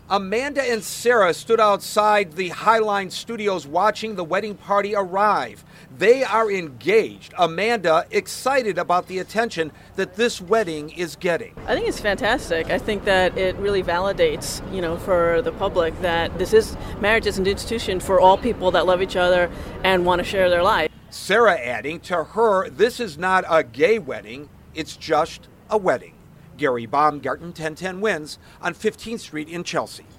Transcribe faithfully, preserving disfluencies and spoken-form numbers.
Amanda and Sarah stood outside the Highline Studios watching the wedding party arrive. They are engaged. Amanda excited about the attention that this wedding is getting. I think it's fantastic. I think that it really validates, you know, for the public that this is marriage is an institution for all people that love each other and want to share their life. Sarah adding, to her, this is not a gay wedding, it's just a wedding. Gary Baumgarten, ten ten Wins on fifteenth Street in Chelsea.